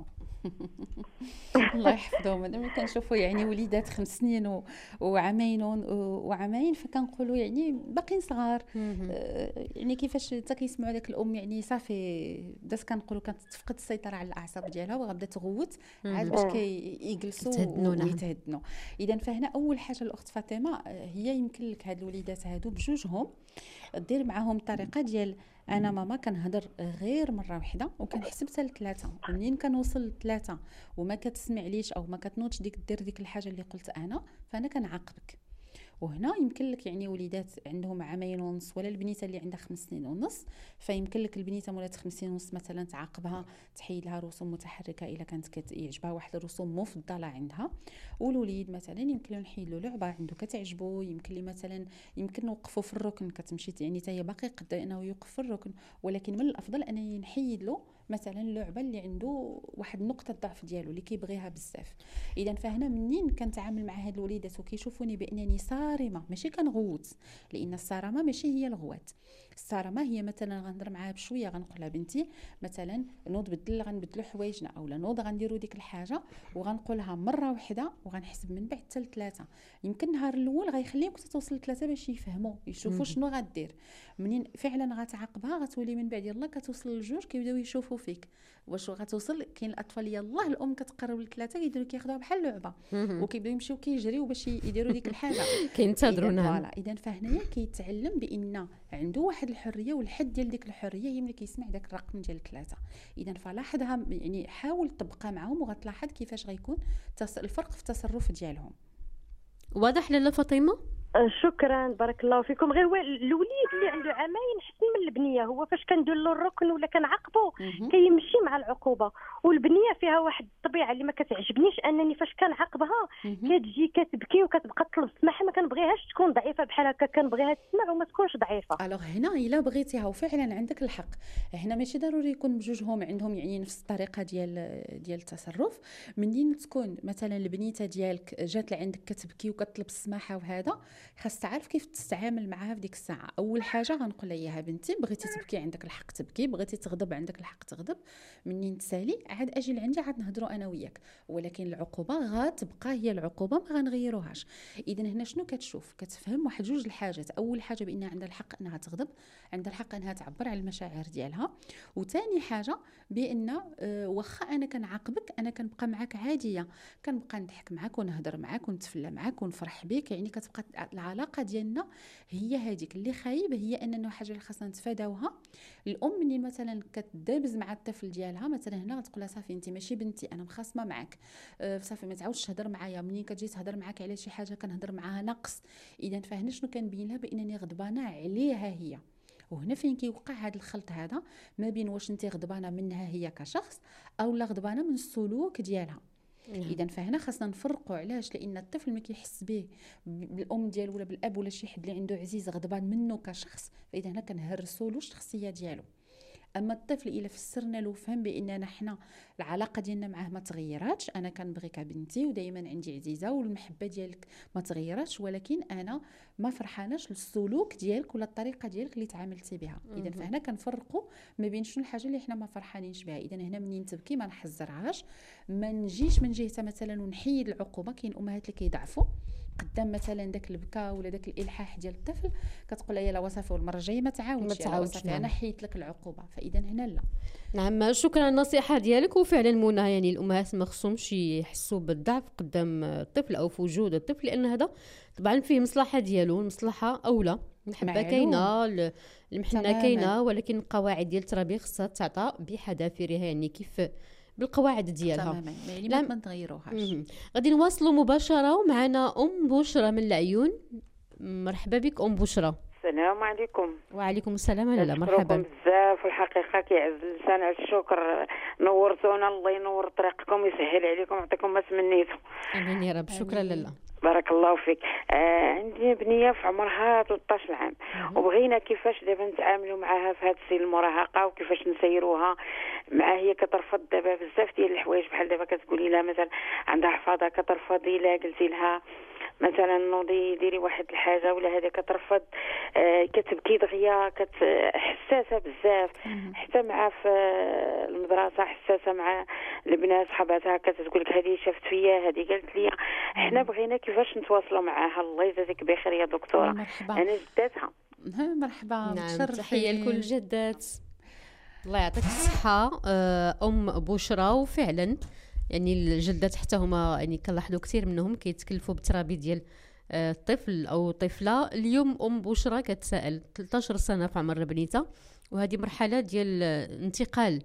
الله يحفظهم. انا ملي كنشوفوا يعني وليدات خمس سنين و... وعامين و... وعامين فكنقولوا يعني باقيين صغار. آه يعني كيفاش حتى كيسمعوا داك الام يعني صافي بدات كنقولوا كتفقد السيطره على الاعصاب ديالها وغبدا تغوت عاد باش كيجلسوا ويتهدنوا. اذا فهنا اول حاجه الاخت فاطمه هي يمكن لك هاد الوليدات هادو بجوجهم دير معاهم الطريقه ديال انا ماما كنهضر غير مره واحده وكنحسب حتى لثلاثه، ومنين كنوصل لثلاثه وما كتسمعليش او ما كتنوضش ديك دير ديك الحاجه اللي قلت انا فانا كنعاقبك. وهنا يمكن لك يعني وليدات عندهم عامين ونص ولا البنيته اللي عندها خمس سنين ونص، فيمكن لك البنيته مولات خمس سنين ونص مثلا تعاقبها، تحيد لها رسوم متحركه الا كانت كتعجبها واحد الرسوم مفضله عندها. والوليد مثلا يمكن له نحيد له لعبه عنده كتعجبه، يمكن لي مثلا يمكن نوقفه في الركن كتمشي يعني حتى هي باقي قد انه يوقف في الركن، ولكن من الافضل انني نحيد له مثلا اللعبه اللي عنده واحد نقطه ضعف ديالو اللي كيبغيها بزاف. اذا فهنا منين كنتعامل مع هاد الوليدات وكيشوفوني بانني صارمه ماشي كنغوت، لان الصرامه ماشي هي الغوات. الصرامه هي مثلا غنهضر معاها بشويه غنقول لها بنتي مثلا نوض بدل غنبدلوا حوايجنا اولا نوض غنديروا ديك الحاجه وغنقولها مره واحده وغنحسب من بعد حتى لثلاثه. يمكن النهار الاول غيخليك توصل لثلاثه باش يفهموا يشوفوا شنو غدير. منين فعلا غتعاقبها غتولي من بعد يلا كتوصل للجوج كيبداو يشوفوا فيك واش غتوصل. كاين الاطفال يلاه الام كتقرب لثلاثه كيديروا كياخذوها بحال لعبه وكيبداو يمشيو كيجريو باش يديروا ديك الحاجه كينتظروا. نعم. اذا فهنايا كيتعلم بان عنده واحد الحريه والحد ديال ديك الحريه هي ملي كيسمع داك الرقم ديال ثلاثه. اذا فلاحظها يعني حاول تبقى معهم وغتلاحظ كيفاش غيكون الفرق في التصرف ديالهم. واضح لاله فاطمه؟ شكرا بارك الله فيكم. غير الوليد اللي عنده عامين حسن من البنيه، هو فاش كندير له الركن ولا كنعاقبه كيمشي مع العقوبه، والبنيه فيها واحد الطبيعه اللي ما كتعجبنيش انني فاش كنعاقبها كتجي كتبكي وكتبقى تطلب السماح. ما كنبغيهاش تكون ضعيفه بحال هكا، كنبغيها تسمع وما تكونش ضعيفه. الوغ هنا الا بغيتيها وفعلا عندك الحق، هنا ماشي ضروري يكون بجوجهم عندهم يعني نفس الطريقه ديال ديال التصرف. منين تكون مثلا البنيته ديالك جات لعندك كتبكي وكتطلب السماحه وهذا خاص تعرف كيف تتعامل معها في ديك الساعه. اول حاجه غنقول لها يا بنتي بغيتي تبكي عندك الحق تبكي، بغيتي تغضب عندك الحق تغضب. منين تسالي عاد اجي لعندي عاد نهضروا انا وياك، ولكن العقوبه غتبقى هي العقوبه ما غنغيروهاش. اذا هنا شنو كتشوف كتفهم واحد جوج الحاجات. اول حاجه بانها عندها الحق انها تغضب، عندها الحق انها تعبر على المشاعر ديالها. وثاني حاجه بان آه واخا انا كنعاقبك انا كنبقى معاك عاديه، كنبقى نضحك معاك ونهضر معاك ونتفلى معاك ونفرح بك. يعني كتبقى العلاقه ديالنا هي هذيك. اللي خايب هي اننا حاجه اللي خاصنا نتفاداوها. الام منين مثلا كتدابز مع الطفل ديالها مثلا هنا غتقول لها صافي انت ماشي بنتي انا مخاصمه معاك، أه صافي ما تعاودش تهضر معايا. منين كتجي تهضر معاك على شي حاجه كنهضر معاها نقص. اذا فهنا شنو كنبين لها بانني غضبانه عليها هي. وهنا فين كيوقع هذا الخلط هذا ما بين واش انت غضبانه منها هي كشخص او لا غضبانه من السلوك ديالها. اذا فهنا خاصنا نفرقوا. علاش؟ لان الطفل ما كيحس به بالام ديالو ولا بالاب ولا شي حد اللي عنده عزيز غضبان منه كشخص، فاذا هنا كنهرسوا له الشخصيه ديالو. اما الطفل الا فسرنا له فهم باننا حنا العلاقه ديالنا معاه ما تغيراتش، انا كنبغيك بنتي ودائما عندي عزيزه والمحبه ديالك ما تغيراتش، ولكن انا ما فرحاناش للسلوك ديالك ولا الطريقه ديالك اللي تعاملتي بها. اذا فهنا كنفرقوا ما بين شنو الحاجه اللي حنا ما فرحانينش بها. اذا هنا منين تبكي ما نحزرهاش، ما نجيش من جهتها مثلا ونحيد العقوبه. كاين امهات اللي كيضعفوا قدام مثلا داك البكاء ولا داك الالحاح ديال الطفل، كتقول لها يلا وصافي والمره الجايه ما تعاودش، ما تعاودش، وصافي نعم. انا حيت لك العقوبه. فاذا هنا لا. نعم، شكرا على النصيحه ديالك. وفعلا منى، يعني الامهات ما خصهمش يحسوا بالضعف قدام الطفل او في وجود الطفل، لان هذا طبعا فيه مصلحه ديالو، المصلحه اولى. المحبه معلوم. كاينه، ال- المحنه تماماً. كاينه، ولكن القواعد ديال التربيه خصها تعطى بحذافيرها، يعني كيف بالقواعد ديالها. تماما يعني لا، ما نتغيروهاش. مهم. غادي نواصلوا مباشره ومعنا ام بشرى من العيون. مرحبا بك ام بشرى. السلام عليكم. وعليكم السلام. لاله نشكركم مرحبا. بزاف، والحقيقه كيعز اللسان على الشكر، نورتونا، الله ينور طريقكم ويسهل عليكم ويعطيكم ما تمنيتوا. امين يا رب. شكرا لاله. بارك الله فيك. آه عندي بنيه في عمرها ثلاثة عشر عام، وبغينا كيفاش دابا نتعاملوا معها في هذا السن المراهقه، وكيفاش نسيروها معها. هي كترفض دابا بزاف ديال الحوايج، بحال دابا كتقولي لها مثلا عندها حفاضه كترفض، الا قلتي لها مثلا نوضي ديري واحد الحاجه ولا هذه كترفض. آه كتبكي دغيا، كت حساسه بزاف، حتى مع في المدرسه حساسه مع البنات صحاباتها، كتقول لك هذه شافت فيا، هذه قالت لي. احنا بغينا كيفاش نتواصلوا معاها. الله يجازيك بخير يا دكتوره. مرحبا. انا جداتها. ها مرحبا. نعم، متشرفين. تحيه لكل الجدات. الله يعطيك الصحه آه، ام بشرى. وفعلا يعني الجدات حتى هما يعني كنلاحظوا كثير منهم كيتكلفوا بالترابي ديال آه، الطفل او طفله. اليوم ام بشرى كتسائل ثلاثة عشر سنه في عمر بنيتها، وهذه مرحله ديال انتقال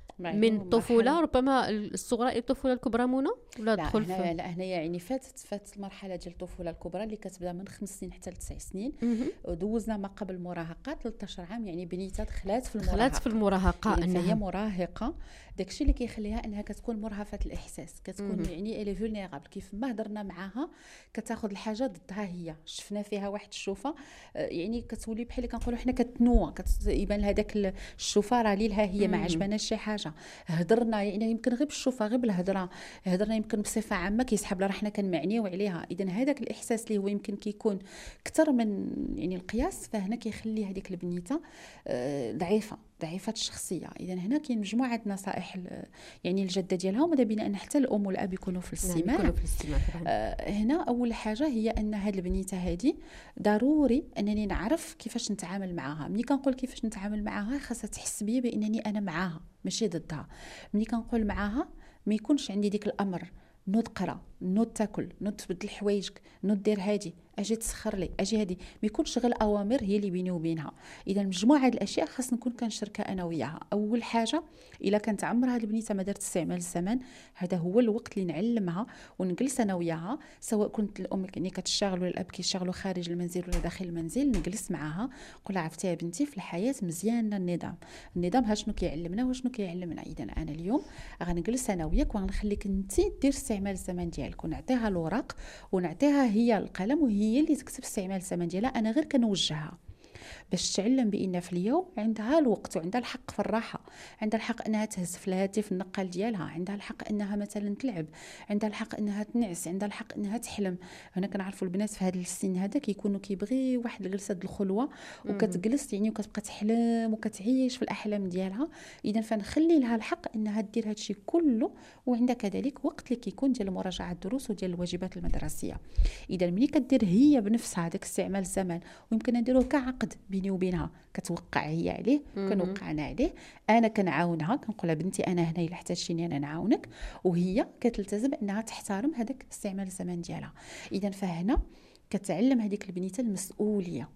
من الطفوله، ربما الصغرى الى الطفوله الكبرى. منى ولا لا تدخل هنا في لا هنا يعني فاتت فاتت المرحله ديال الطفوله الكبرى اللي كتبدا من خمس سنين حتى لتسع سنين. مهم. ودوزنا ما قبل المراهقه ثلاثة عشر عام، يعني بنيتها دخلات في المراهقه. دخلات في المراهقه. يعني فهي انها مراهقه. داكشي اللي كيخليها انها كتكون مرهفه الاحساس، كتكون مهم. يعني الي فولنيرابل. كيف ما هضرنا معاها كتاخذ الحاجه ضدها هي. شفنا فيها واحد الشوفه، آه، يعني كتولي بحال اللي كنقولوا حنا كتنوى، كتبان لها داك الشوفه راه ليلها هي ما مهم. عجبناش شي حاجه. هضرنا يعني يمكن غير بالشوفه، غير بالهضره، هضرنا يمكن بصفه عامه كيسحب لها راه حنا كنمعنيو عليها. اذا هذاك الاحساس اللي هو يمكن كيكون اكثر من يعني القياس، فهنا كيخلي هذيك البنيته آه، ضعيفه ضعيفه الشخصيه. اذا هنا كاين مجموعه نصائح ل- يعني الجده ديالها، وماذا بينا ان حتى الام والاب يكونوا في نعم، الاستماع. يكونوا في الاستماع طبعاً. آه، هنا اول حاجه هي ان هاد البنيته هذه ضروري انني نعرف كيفاش نتعامل معاها. ملي كنقول كيفاش نتعامل معاها خاصها تحس بيا بانني انا معاها ماشي ضدها. ملي كنقول معاها ما يكونش عندي ديك الامر نوض قرا، نوض تاكل، نوض تبدل حوايجك، نوض دير هادي، اجي تسخر لي، اجي هادي. ما يكونش غير اوامر هي اللي بيني وبينها. اذا مجموعه الاشياء خاص نكون كنشركها انا وياها. اول حاجه الا كانت عمرها البنيته ما دارت استعمال الزمن، هذا هو الوقت اللي نعلمها ونجلس انا وياها، سواء كنت الام يعني كتشتغل ولا الاب كيشتغلوا خارج المنزل ولا داخل المنزل. نجلس معاها نقول لها عرفتي يا بنتي في الحياه مزيان النظام. النظام ها شنو كيعلمنا وشنو كيعلمنا. اذا انا اليوم غنجلس انا وياك وغنخليك انت دير استعمال الزمن ديالك، ونعطيها الورق ونعطيها هي القلم، وهي اللي تكتب استعمال الزمن ديالها. انا غير كنوجهها باش تعلم بان في اليوم عندها الوقت وعندها الحق في الراحه، عندها الحق انها تهز في الهاتف النقال ديالها، عندها الحق انها مثلا تلعب، عندها الحق انها تنعس، عندها الحق انها تحلم. هنا كنعرفوا البنات في هذا السن هذا كيكونوا كيبغي واحد الجلسه د الخلوه، وكتجلس يعني وكتبقى تحلم وكتعيش في الاحلام ديالها. اذا فنخلي لها الحق انها دير هادشي كله، وعندها كذلك وقت اللي كيكون ديال مراجعه الدروس وديال الواجبات المدرسيه. اذا ملي كدير هي بنفسها داك استعمال الزمن، ويمكن نديروه كعقد بيني وبينها، كتوقع هي عليه كنوقع انا عليه، انا كنعاونها كنقول لها بنتي انا هنا الا احتاجتيني انا نعاونك، وهي كتلتزم انها تحترم هذاك استعمال الزمن ديالها. اذا فهنا كتعلم هذيك البنيته المسؤوليه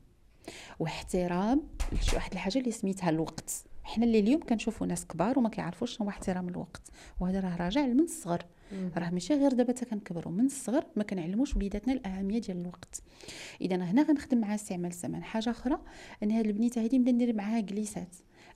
واحترام شي واحد الحاجه اللي سميتها الوقت. حنا اللي اليوم كنشوفوا ناس كبار وما كيعرفوش شنو هو احترام الوقت، وهذا راه راجع من الصغر. راه ماشي غير دابا حتى كنكبروا، من الصغر ما كنعلموش وليداتنا الاهميه ديال الوقت. اذا هنا غنخدم معها استعمال الزمن. حاجه اخرى ان هاد البنيته هذه نبدا ندير معها جليسات.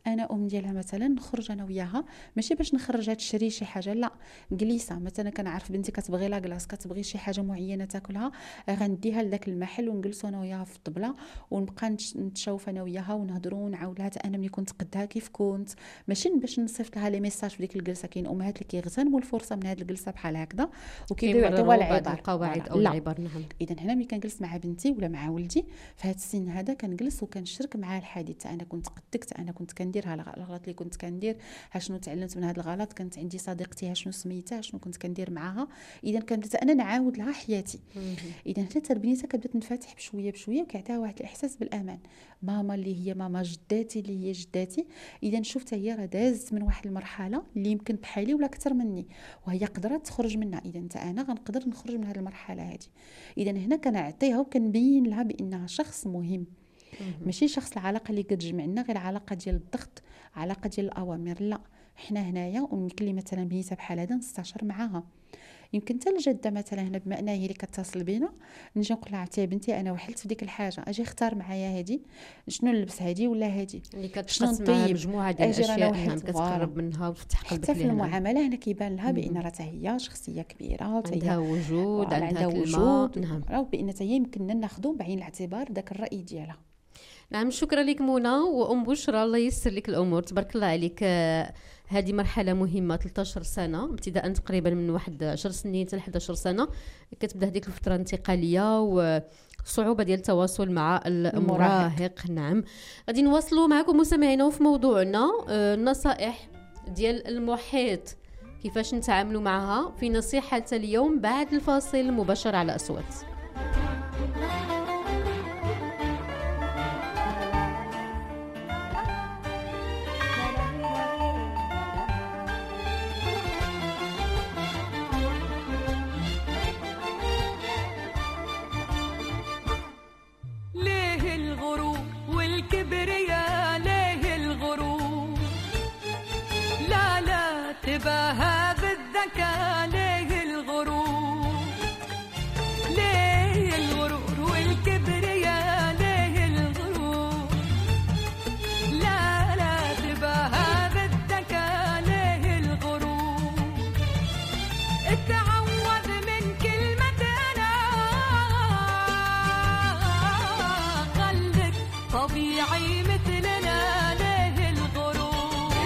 انا ام ديالها مثلا نخرج انا وياها ماشي باش نخرجها تشري شي حاجه، لا جليسه مثلا كنعرف بنتي كتبغي لا كلاص كتبغي شي حاجه معينه تاكلها، غنديها لذاك المحل ونجلسوا انا وياها في الطبله ونبقى نتشوف انا وياها ونهضروا ونعاود لها انا ملي كنت قدها كيف كنت، ماشي باش نصيفط لها لي ميساج في ديك الجلسه. كاين امهات اللي كيغتنموا الفرصه من هذه الجلسه بحال هكذا وكيبداو يعطيوها العبار القواعد او العبار. نعم. اذا هنا ملي كنجلس مع بنتي ولا مع ولدي في هذا السن هذا كنجلس وكنشارك معاه الحديث، انا كنت قدك، انا كنت كندير ها الغلط اللي كنت كندير، ها شنو تعلمت من هذا الغلط، كانت عندي صديقتي ها شنو سميتها، شنو كنت كندير معاها. اذا كنبدا انا نعاود لها حياتي. اذا حتى البنيته كتبدا تنفتح بشويه بشويه وكيعطيها واحد الاحساس بالامان. ماما اللي هي ماما، جداتي اللي هي جداتي. اذا شفت هي راه دازت من واحد المرحله اللي يمكن بحالي ولا اكثر مني وهي قدرت تخرج منها، اذا انت انا غنقدر نخرج من هذه المرحله هذه. اذا هنا كنعطيها وكنبين لها بانها شخص مهم، ماشي شخص العلاقه اللي كتجمعنا غير علاقه ديال الضغط، علاقه ديال الاوامر، لا حنا هنايا ويمكن لي مثلا بنيته بحال هذا نستشر معاها. يمكن حتى الجده مثلا هنا بما انها هي اللي كتصل بينا نجي نقول لها عرفتي بنتي انا وحلت في ديك الحاجه، اجي اختار معايا هذه، شنو نلبس هذه ولا هذه اللي كتقسم معها مجموعه ديال الاشياء نعم كتقرب منها وتفتح قلبك ليها. حتى في المعامله هنا كيبان لها بان راه هي شخصيه كبيره، عندها وجود، عندها وجود، نعم، راه بان هي يمكننا ناخذوا بعين الاعتبار داك الراي ديالها. نعم. شكرا لك منى. وام بشرى الله ييسر لك الامور، تبارك الله عليك. هذه مرحله مهمه، ثلاثة عشر سنه ابتداء تقريبا من واحد عشر سنين حتى أحد عشر سنه كتبدا هذيك الفتره الانتقاليه وصعوبه ديال التواصل مع المراهق. نعم. غادي نواصلوا معكم مستمعينا في موضوعنا النصائح ديال المحيط، كيفاش نتعاملوا معها في نصيحه اليوم بعد الفاصل مباشر على أصوات. تباهى بالذكاء، ليه الغرور، ليه الغرور والكبرياء، ليه الغرور، لا لا تباهى بالذكاء، ليه الغرور، اتعوذ من كلمة أنا، خلك طبيعي مثلنا، ليه الغرور.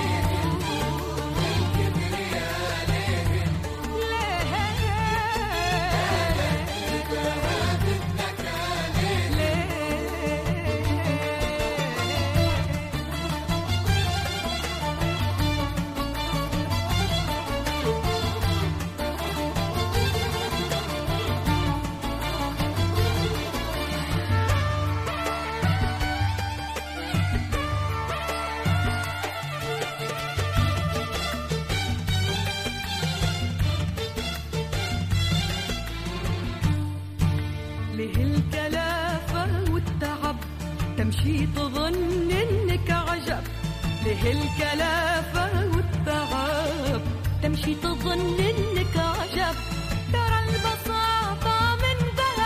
تمشي تظن انك عجب، ليه الكلافة والتعب، تمشي تظن انك عجب، ترى البساطة من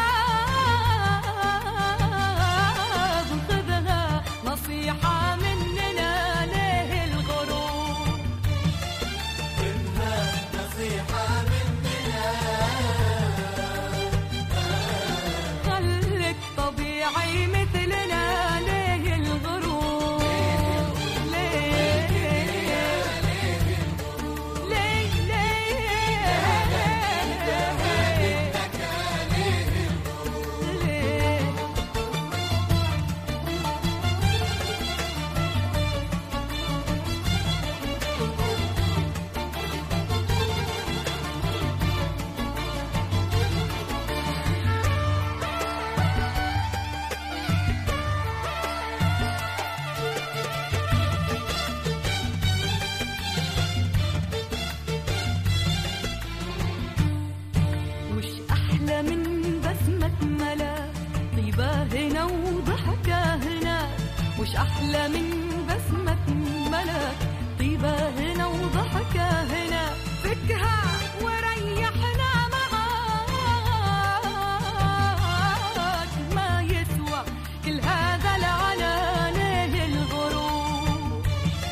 ذهب، خذها نصيحة مننا، ليه الغرور، خذها نصيحة مننا، خلك طبيعي مثلنا، مش أحلى من بسمة ملاك، طيبة هنا وضحكة هنا، فكها وريحنا معاك، ما يسوى كل هذا العلا، ليه الغرور،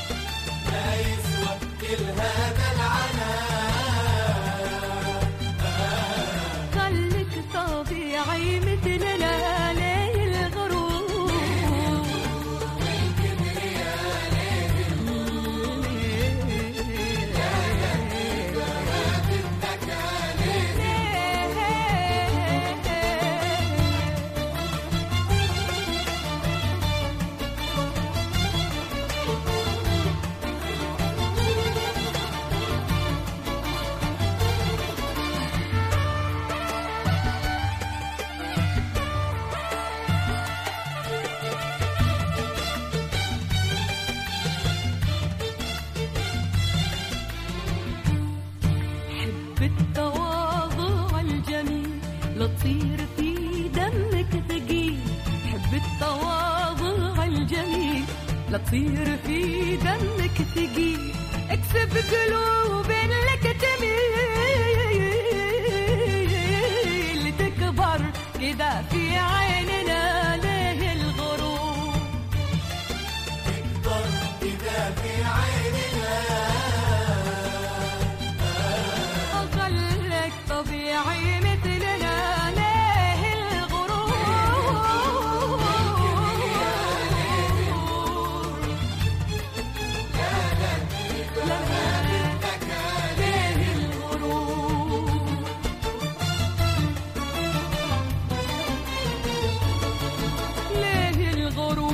لا تصير في دمك ثقيل، حب التواضع الجميل، لا تصير في دمك ثقيل، اكسب قلوب لك تميل، تكبر كذا في عيننا ليه الغرور، تكبر كذا في عيننا، خلك طبيعي مثلنا ليه الغرور، ليه الغرور. ليه الغرور.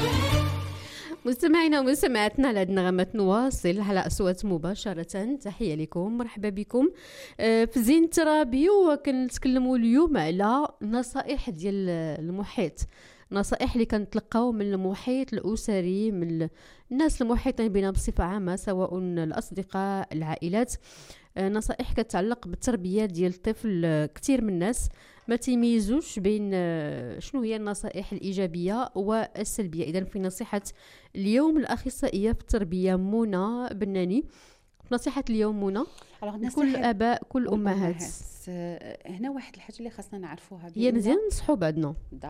مستمعينا ومستمعاتنا لهاد النغمات نواصل على أصوات مباشرة. تحية لكم، مرحبا بكم آه، في زين الترابي. وكنتكلموا اليوم على نصائح ديال المحيط، نصائح اللي كنتلقاو من المحيط الأسري، من الناس المحيطين بنا بصفة عامة، سواء الأصدقاء العائلات. آه، نصائح كتعلق بالتربية ديال الطفل. آه، كتير من الناس ما تيميزوش بين آه، شنو هي النصائح الإيجابية والسلبية. إذن في نصيحة اليوم الأخصائية في التربية منى بناني، نصيحة اليوم منى كل آباء كل أمهات. آه، هنا واحد الحاجة اللي خاصنا نعرفوها، هي مزيان نصحوا بعضنا،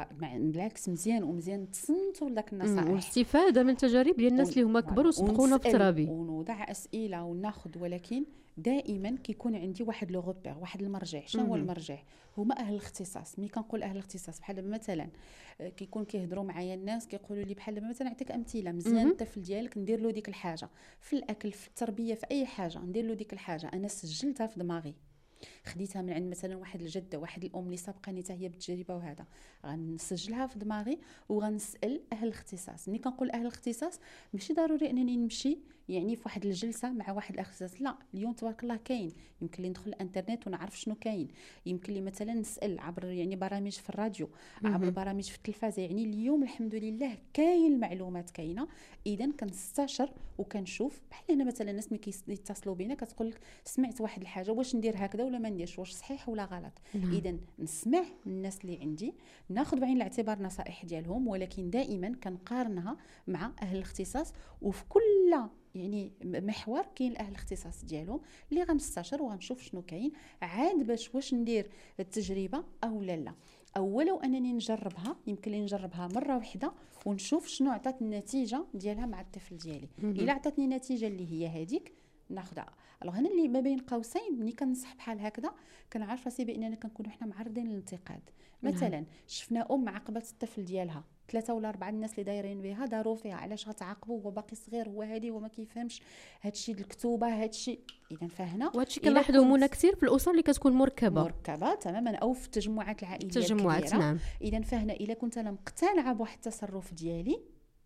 بالعكس مزيان ومزيان تصنتوا لذاك النصائح والاستفادة من تجارب ديال الناس اللي هما كبروا وسبقونا في الترابي، ونوضع أسئلة وناخذ. ولكن دائما كيكون عندي واحد لو غوبير، واحد المرجع. شنو هو المرجع؟ هما اهل الاختصاص. ملي كنقول اهل الاختصاص بحال مثلا كيكون كيهضروا معايا الناس كيقولوا لي بحال مثلا نعطيك امثله، مزيان الطفل ديالك ندير له ديك الحاجه في الاكل، في التربيه، في اي حاجه ندير له ديك الحاجه، انا سجلتها في دماغي، خديتها من عند مثلا واحد الجده، واحد الام اللي سابقاني حتى هي بالتجربه، وهذا غنسجلها في دماغي وغنسال اهل الاختصاص. ملي كنقول اهل الاختصاص ماشي ضروري انني نمشي يعني في واحد الجلسه مع واحد الاختصاص، لا. اليوم تبارك الله كاين، يمكن لي ندخل الانترنت ونعرف شنو كاين، يمكن لي مثلا نسال عبر يعني برامج في الراديو، عبر برامج في التلفازه. يعني اليوم الحمد لله كاين المعلومات كاينه. اذا كنستشر وكنشوف. بحال هنا مثلا الناس ملي كيتصلوا بينا كتقول لك سمعت واحد الحاجه، واش ندير هكذا ولا ما نديرش، واش صحيح ولا غلط. اذا نسمع الناس اللي عندي، ناخذ بعين الاعتبار النصائح ديالهم، ولكن دائما كنقارنها مع اهل الاختصاص. وفي كل يعني محور كاين اهل الاختصاص ديالهم اللي غنستشر وغنشوف شنو كاين، عاد باش واش ندير التجربه او لا لا، او ولو انني نجربها. يمكن لي نجربها مره واحده ونشوف شنو عطات النتيجه ديالها مع الطفل ديالي. الا عطاتني النتيجه اللي هي هذيك ناخذها. الوغ هنا اللي ما بين قوسين ملي كنصح بحال هكذا كنعرف راسي باننا كنكونوا حنا معرضين للانتقاد. مثلا شفنا ام عاقبت الطفل ديالها، ثلاثه ولا اربعه الناس اللي دايرين بها داروا فيها، علاش غتعاقبوا هو باقي صغير، هو هادي وما كيفهمش هادشي الكتوبه هادشي. اذا فهنا وهادشي كنلاحظوا منا كثير في الاسر اللي كتكون مركبه مركبه تماما، او في التجمعات العائليه التجمعات الكبيره. نعم. اذا فهنا الا كنت انا مقتنعه بواحد التصرف ديالي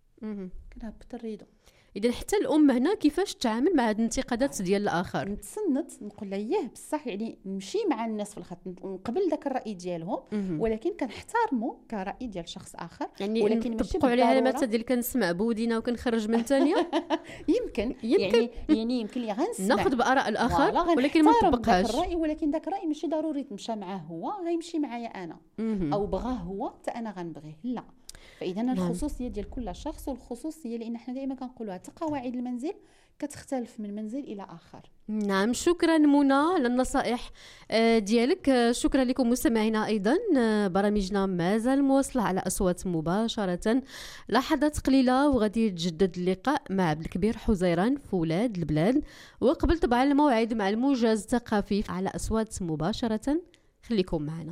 كنهبط الريدو. اذا حتى الام هنا كيفاش تتعامل مع هذه الانتقادات ديال الاخر؟ نتصنت نقول له ياه بصح، يعني نمشي مع الناس في الخط، نقبل داك الراي ديالهم، ولكن كنحترمه كراي ديال شخص اخر. يعني ولكن نطبقوا على علامات ديال كنسمع بودينا وكنخرج من ثانيه. يمكن يعني يعني يمكن لي غنسمع ناخذ باراء الاخر ولكن ما نطبقهاش الراي، ولكن داك الراي ماشي ضروري تمشى معاه هو، غيمشي معايا انا، او بغاه هو حتى انا غنبغيه، لا. فاذا نعم. الخصوصيه ديال كل شخص، والخصوصيه لان احنا دائما كنقولوها حتى قواعد المنزل كتختلف من منزل الى اخر. نعم، شكرا منى للنصائح ديالك. شكرا لكم مستمعينا. ايضا برامجنا مازال مواصله على اصوات مباشره. لحظات قليله وغادي يتجدد اللقاء مع عبد الكبير حزيران في ولاد البلاد، وقبل طبعا الموعد مع الموجز الثقافي على اصوات مباشره. خليكم معنا.